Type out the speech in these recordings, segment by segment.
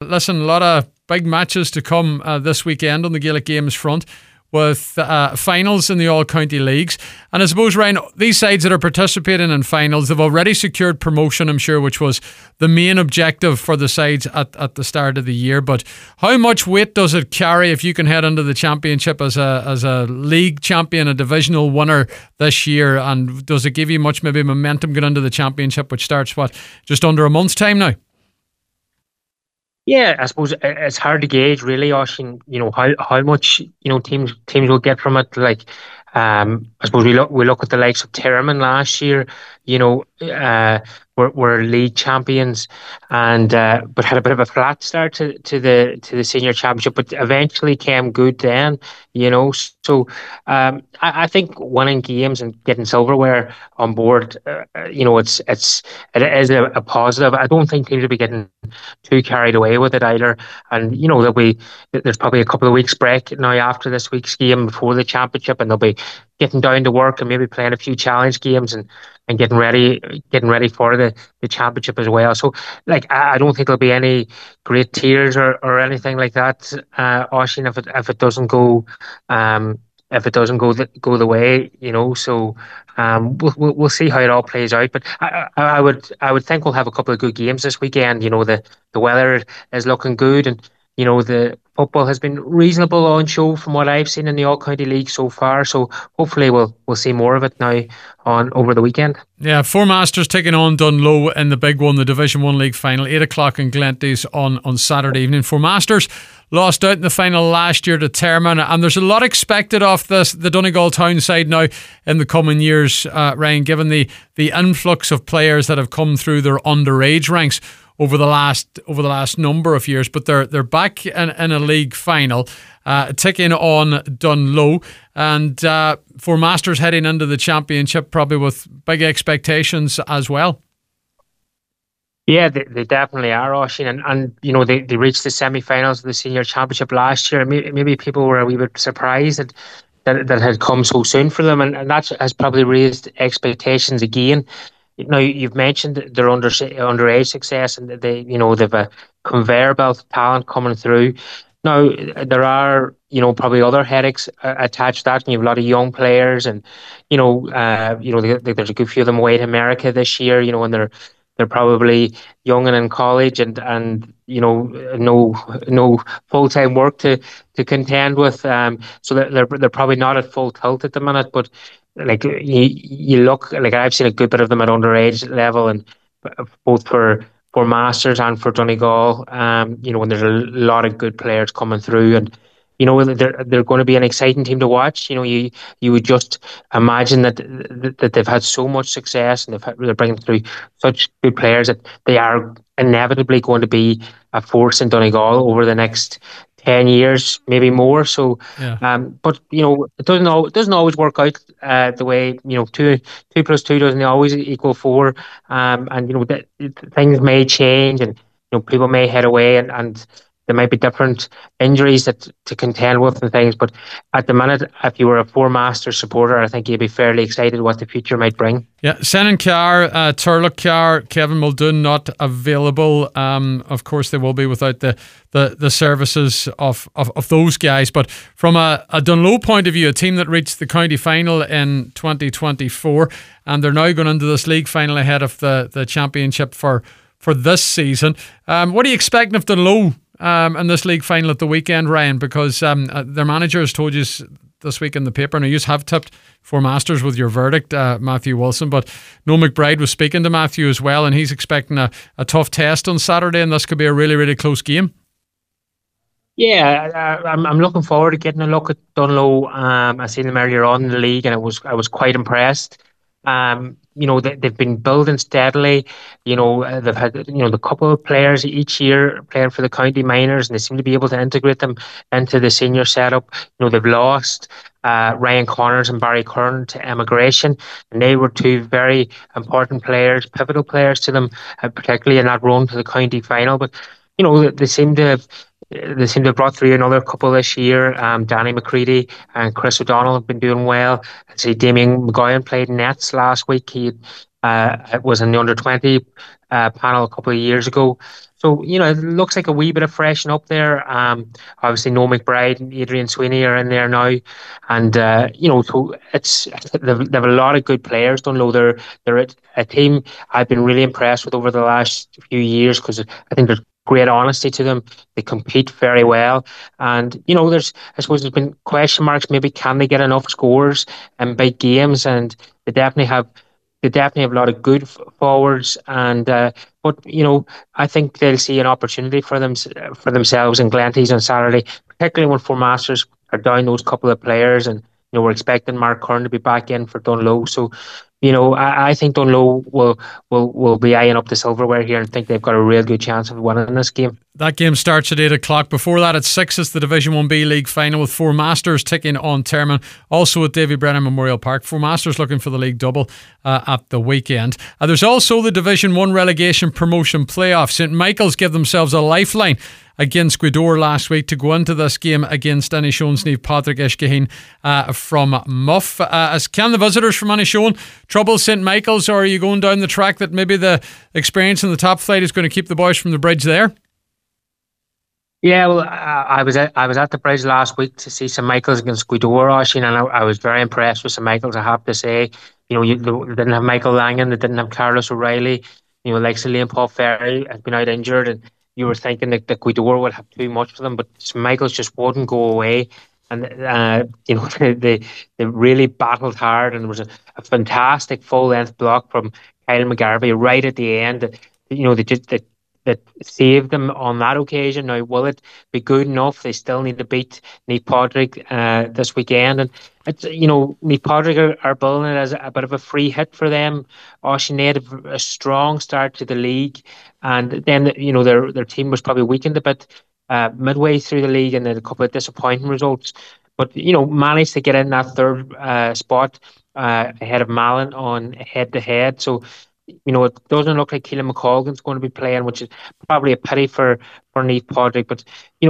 listen, a lot of big matches to come this weekend on the Gaelic Games front, with finals in the all-county leagues. And I suppose, Ryan, these sides that are participating in finals, they've already secured promotion, I'm sure, which was the main objective for the sides at the start of the year. But how much weight does it carry if you can head into the championship as a league champion, a divisional winner this year? And does it give you much maybe momentum going into the championship, which starts, just under a month's time now? Yeah, I suppose it's hard to gauge, really, Oisín, how much teams will get from it. Like, I suppose we look at the likes of Tyrone last year. Were league champions, and but had a bit of a flat start to the senior championship, but eventually came good then. So I think winning games and getting silverware on board, it is a positive. I don't think teams will be getting too carried away with it either. And there's probably a couple of weeks break now after this week's game before the championship, and they'll be getting down to work and maybe playing a few challenge games and getting ready for the championship as well. So, I don't think there'll be any great tears or anything like that, Oisín, if it doesn't go go the way, So we'll see how it all plays out. But I would think we'll have a couple of good games this weekend. The weather is looking good, and the football has been reasonable on show from what I've seen in the All-County League so far. So hopefully we'll see more of it now over the weekend. Yeah, Four Masters taking on Dunloe in the big one, the Division 1 League final, 8 o'clock in Glenties on Saturday evening. Four Masters lost out in the final last year to Termon, and there's a lot expected of the Donegal Town side now in the coming years, Ryan, given the influx of players that have come through their underage ranks over the last number of years. But they're back in a league final, taking on Dunloe, and Four Masters heading into the championship probably with big expectations as well. Yeah, they definitely are, Oisín, and they reached the semi-finals of the senior championship last year. Maybe people were a wee bit surprised that it had come so soon for them, and that has probably raised expectations again. Now, you've mentioned their underage success, and they've a conveyor belt of talent coming through. Now, there are probably other headaches attached to that, and you have a lot of young players, and there's a good few of them away to America this year. And they're probably young and in college, and no full-time work to contend with. So they're probably not at full tilt at the minute, but. You look, I've seen a good bit of them at underage level, and both for Masters and for Donegal, and there's a lot of good players coming through, and they're going to be an exciting team to watch. You would just imagine that they've had so much success, and they're bringing through such good players that they are inevitably going to be a force in Donegal over the next 10 years, maybe more. So, yeah. But it doesn't always work out the way 2 plus 2 doesn't always equal 4. And things may change, and people may head away, and there might be different injuries to contend with and things. But at the minute, if you were a Four Masters supporter, I think you'd be fairly excited what the future might bring. Yeah, Senan Carr, Turlock Carr, Kevin Muldoon not available. Of course, they will be without the services of those guys. But from a Dunloe point of view, a team that reached the county final in 2024, and they're now going into this league final ahead of the championship for this season. What are you expecting of Dunloe in this league final at the weekend, Ryan? Because their manager has told you this week in the paper, and you have tipped Four Masters with your verdict, Matthew Wilson, but Noel McBride was speaking to Matthew as well, and he's expecting a tough test on Saturday, and this could be a really, really close game. Yeah, I'm looking forward to getting a look at Dunloe. I seen them earlier on in the league, and I was quite impressed. They've been building steadily. They've had the couple of players each year playing for the county minors, and they seem to be able to integrate them into the senior setup. They've lost Ryan Connors and Barry Curran to emigration, and they were two very important players, pivotal players to them, particularly in that run to the county final. But they seem to have they seem to have brought through another couple this year. Danny McCready and Chris O'Donnell have been doing well. I see Damien McGowan played nets last week. He was in the under 20 panel a couple of years ago. So, it looks like a wee bit of freshen up there. Obviously, Noel McBride and Adrian Sweeney are in there now. And, so they've a lot of good players. Don't know, they're a team I've been really impressed with over the last few years, because I think there's great honesty to them. They compete very well. And, I suppose there's been question marks. Maybe can they get enough scores in big games? And they definitely have a lot of good forwards, and but I think they'll see an opportunity for themselves in Glenties on Saturday, particularly when Four Masters are down those couple of players, and we're expecting Mark Curran to be back in for Dunloe. So, I think Dunloe will be eyeing up the silverware here and think they've got a real good chance of winning this game. That game starts at 8 o'clock. Before that, at 6 is the Division 1B League final, with Four Masters taking on Termon, also at Davy Brennan Memorial Park. Four Masters looking for the league double at the weekend. There's also the Division 1 relegation promotion playoff. St Michael's give themselves a lifeline against Gweedore last week to go into this game against Inishowen Snieve Patrick Ishkaheen from Muff. As can the visitors from Inishowen trouble St Michael's, or are you going down the track that maybe the experience in the top flight is going to keep the boys from the bridge there? Yeah, well, I was at the bridge last week to see St Michael's against Gweedore, Oisín, and I was very impressed with St Michael's, I have to say. They didn't have Michael Langan, they didn't have Carlos O'Reilly, like Liam Paul Ferry has been out injured, and you were thinking that Gweedore would have too much for them, but St Michael's just wouldn't go away. And they really battled hard, and there was a fantastic full length block from Kyle McGarvey right at the end. That saved them on that occasion. Now, will it be good enough? They still need to beat Neath Padraig this weekend, and it's Neath Padraig are billing it as a bit of a free hit for them. Oisín had a strong start to the league, and then their team was probably weakened a bit midway through the league, and then a couple of disappointing results. But managed to get in that third spot ahead of Malin on head to head. So it doesn't look like Keelan McColgan's going to be playing, which is probably a pity for Neath Padraig. But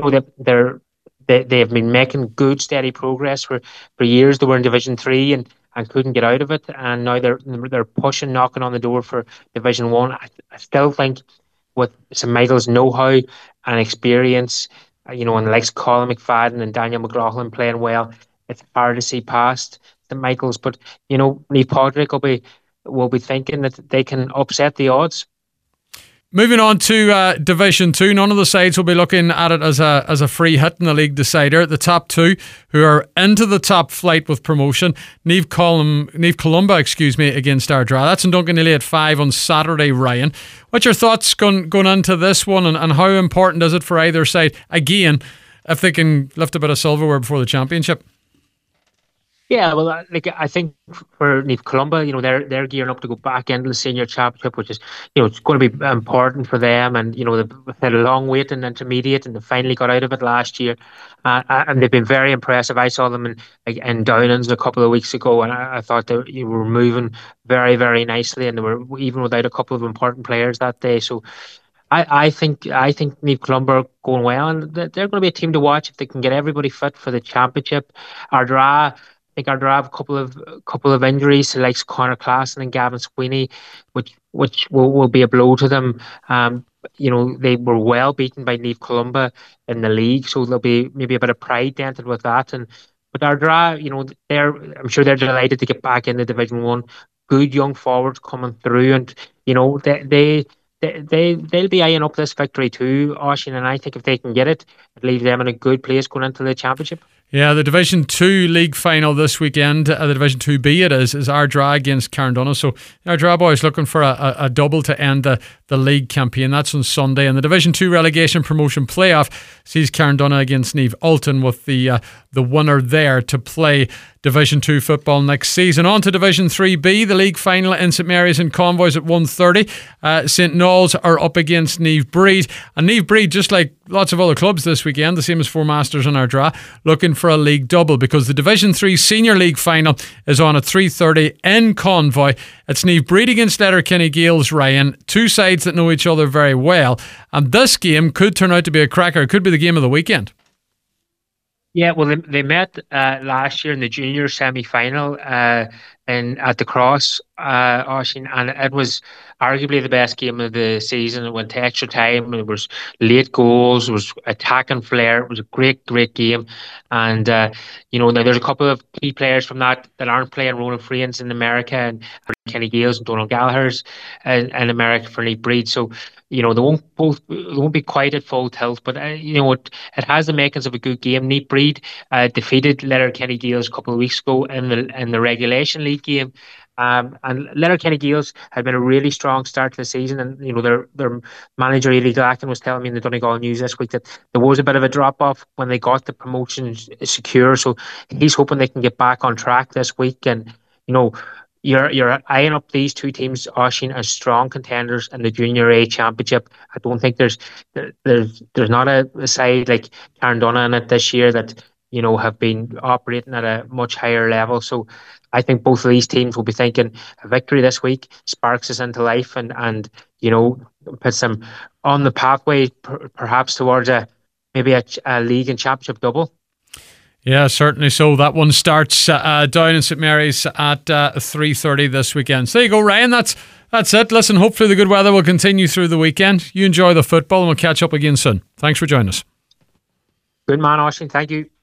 they've been making good, steady progress for years. They were in Division 3 and couldn't get out of it, and now they're pushing, knocking on the door for Division 1. I still think with St Michael's know-how and experience, and the likes of Colin McFadden and Daniel McLaughlin playing well, it's hard to see past St Michael's. But Neath Padraig will be thinking that they can upset the odds. Moving on to Division 2, none of the sides will be looking at it as a free hit in the league decider. The top two who are into the top flight with promotion, Niamh Columba against Ardra. That's in Duncanilly at 5 on Saturday, Ryan. What's your thoughts going into this one, and how important is it for either side, again, if they can lift a bit of silverware before the championship? Yeah, well, I think for Niamh Columba, they're gearing up to go back into the senior championship, which is, it's going to be important for them. And they've had a long wait in intermediate, and they finally got out of it last year, and they've been very impressive. I saw them in Downlands a couple of weeks ago, and I thought they were moving very, very nicely, and they were even without a couple of important players that day. So I think Niamh Columba are going well, and they're going to be a team to watch if they can get everybody fit for the championship. Ardra, I think Ardra have a couple of injuries to like Connor Claassen and Gavin Sweeney, which will be a blow to them. They were well beaten by Niamh Columba in the league, so there'll be maybe a bit of pride dented with that. But Ardra, I'm sure they're delighted to get back into Division 1. Good young forwards coming through, and they'll be eyeing up this victory too, Oisín, and I think if they can get it, it leaves them in a good place going into the championship. Yeah, the Division 2 league final this weekend, the Division 2B it is Ardra against Carndonagh. So Ardra boys looking for a double to end the league campaign. That's on Sunday. And the Division 2 relegation promotion playoff sees Carndonagh against Niamh Ultan, with the winner there to play Division 2 football next season. On to Division 3B, the league final in St Mary's and Convoys at 1:30. St Knowles are up against Niamh Breed. And Niamh Breed, just like lots of other clubs this weekend, the same as Four Masters and Ardra, looking for a league double, because the Division 3 Senior League final is on at 3:30 in Convoy. It's Niamh Breed against Letterkenny Gales, Ryan. Two sides that know each other very well. And this game could turn out to be a cracker. It could be the game of the weekend. Yeah, well, they met last year in the junior semi-final at the Cross, Oisín, and it was arguably the best game of the season. It went to extra time. There was late goals. There was attacking flair. It was a great, great game. And now there's a couple of key players from that aren't playing. Ronan Freehan's in America, and Kenny Gales and Donald Gallagher's in America for Niamh Breed. So they won't be quite at full tilt, but it has the makings of a good game. Niamh Breed defeated Letterkenny Gales a couple of weeks ago in the regulation league game. And Letterkenny Gales had been a really strong start to the season, and their manager Ely Glacken was telling me in the Donegal News this week that there was a bit of a drop off when they got the promotion secure. So he's hoping they can get back on track this week. And you're eyeing up these two teams, Oisín, as strong contenders in the Junior A Championship. I don't think there's not a side like Carndonagh in it this year that have been operating at a much higher level. So I think both of these teams will be thinking a victory this week sparks us into life and puts them on the pathway perhaps towards maybe a league and championship double. Yeah, certainly so. That one starts down in St Mary's at 3:30 this weekend. So there you go, Ryan. That's it. Listen, hopefully the good weather will continue through the weekend. You enjoy the football and we'll catch up again soon. Thanks for joining us. Good man, Oisín. Thank you.